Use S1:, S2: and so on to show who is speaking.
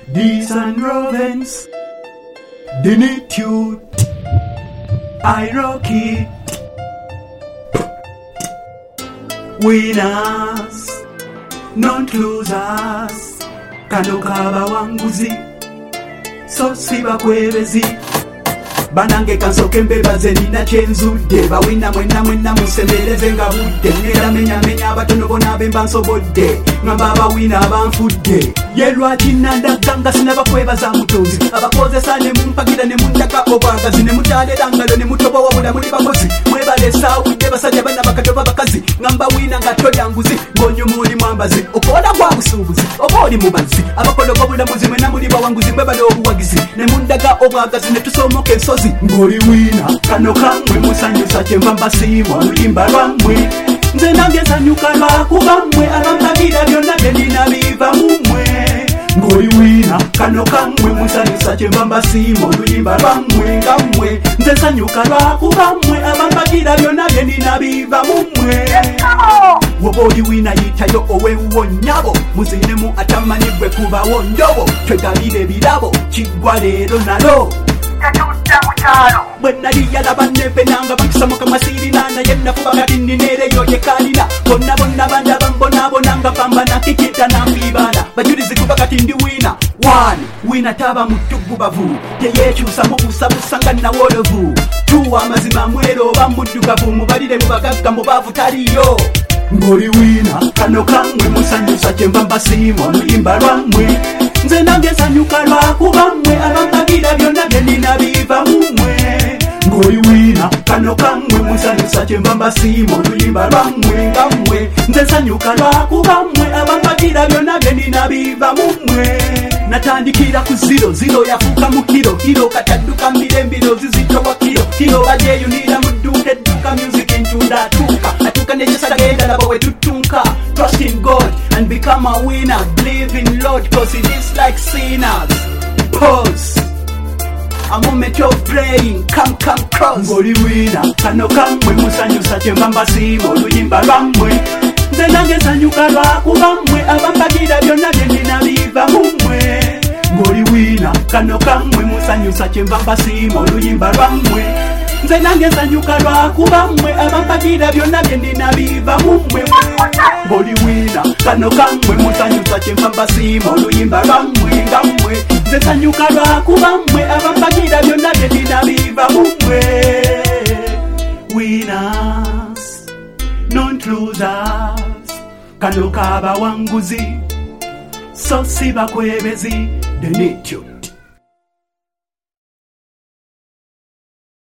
S1: These and Rovens, Denitude, I rock it. Winners, not losers. Kano kaba wanguzi, so siba kwebezi. Banange kansoke mbebaze nina kyenzudde bawina mwenna musembereze nga budde ngera menya abatono bona bemba nsobodde ngamba abawina abanfudde ye lwaki nandaganga sinabakwebaza mutonzi abakozesa ne mumpagira ne mundaka obwagazi ne mutalera ngalo ne mutoba wabula muli bakozi mwebale saawudde basajja bana bakatoba bakazi ngamba wina nga tolyanguzi ng'onyumuli mwambazi okola gwa busuubuzi oba oli mubazi abakologo bulamuzi mwena muli bawanguzi mwebale obuwagizi ne mundaga obwagazi ne tusomoka ensozi ngoli wina kano kamwe musanyusa kyenva mbasiima oluyimba lwammwe nze nange nsanyuka lwakubammwe abampagira byonna byenina biva mumwe ngoli wina kano kamwe musanyusa kyenva mbasiima oluyimba lwammwe ngammwe nze nsanyuka lwakubammwe abampagira byonna byenina biva mumwe woba oli wina yitayo owewuwo nnyabo muzinemu atamanyibwe kubawo ndobo twegalire ebirabo kiggwa leero nalo bwe nali yalaba nebenanga bakisamuka masirinana yennafubaga tinnineereyo yekalina bonna bandaba mbonabonanga pambana kikita nankwibala bajulizi kuba kati ndi wina wina taba mutugubavu teyekyusa mubusabusa nga nawolovu tuwa amazima mwero oba muddugavu mubalire mubagagga mubavu taliyo ngoli wina kano kamwe musanyusa kyenva mbasiima oluyimba lwammwe nze nange nsanyuka lwakubammwe abampagira byonna byenina biva mumwe ngoli wina kano kamwe musanyusa kyenva mbasiima oluyimba lwammwe ngammwe nze nsanyuka lwakubammwe abampagira byonna byenina biva mumwe natandikira ku ziro yafuuka mu kiro katadduka mbiro zizitowa kiro bagyeyunira mu dduuka edduka music entunda atuuka nekyesagenda laba bwe tutunka trust in God and become a winner believe in Lord cause it is like sinners pause a moment of praying come cross ngoli wina kano kamwe musanyusa kyenva mbasiima oluyimba lwammwe nze nange nsanyuka lwakubammwe abampagira byonna byenina biva mumwe ngoli wina kano kamwe musanyusa kyenva mbasiima oluyimba lwammwe nze nange nsanyuka lwakubammwe abampagira byonna byenina biva mumwe ngoli wina kano kamwe musanyusa kyenva mbasiima oluyimba lwammwe ngammwe nze nsanyuka lwakubammwe abampagira byonna byenina biva mumwe winners not losers kano kaba wanguzi so siba kwebezi Denitude